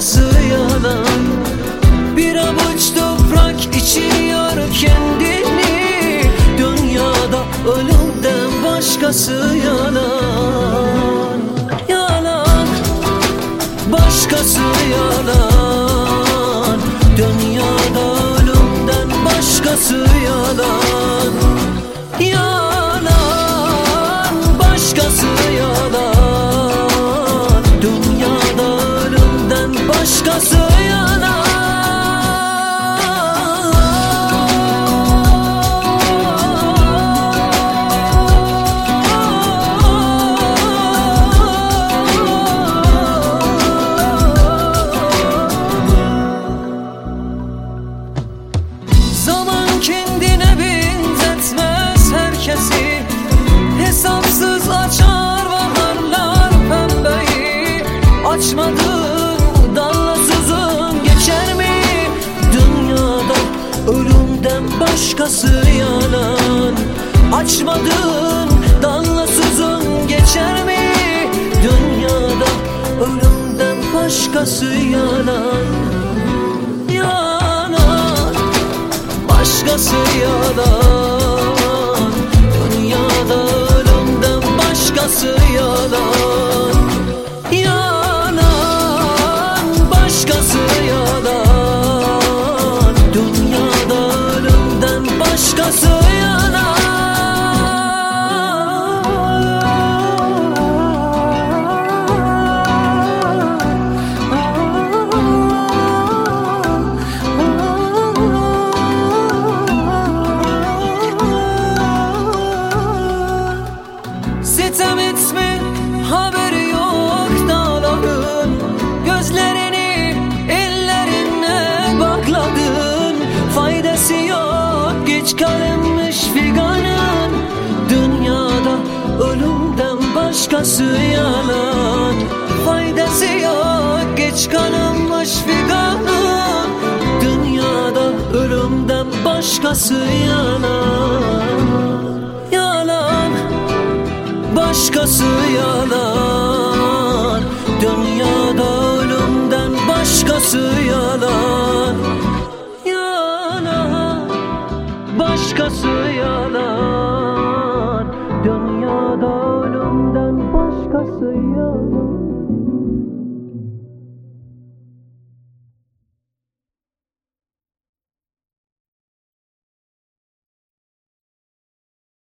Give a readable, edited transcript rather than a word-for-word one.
başkası yalan. Bir avuç toprak içiyor kendini, dünyada ölümden başkası yalan. Yalan, başkası yalan. Dünyada ölümden başkası yalan. Yalan, başkası yalan. Dünyada ölümden başkası yalan. Kendine benzetmez herkesi, hesapsız açar baharlar pembeyi. Açmadığın dallasızın geçer mi? Dünyada ölümden başkası yalan. Açmadığın dallasızın geçer mi? Dünyada ölümden başkası yalan. Başkası yalan. Dünyada ölümden başkası yalan. Yalan, başkası yalan. Dünyada ölümden başkası yalan. Sitem etme, haberi yok dağların. Gözlerini ellerine bakladın. Faydası yok, geç kalınmış figanın. Dünyada ölümden başkası yalan. Faydası yok, geç kalınmış figanın. Dünyada ölümden başkası yalan. Başkası yalan.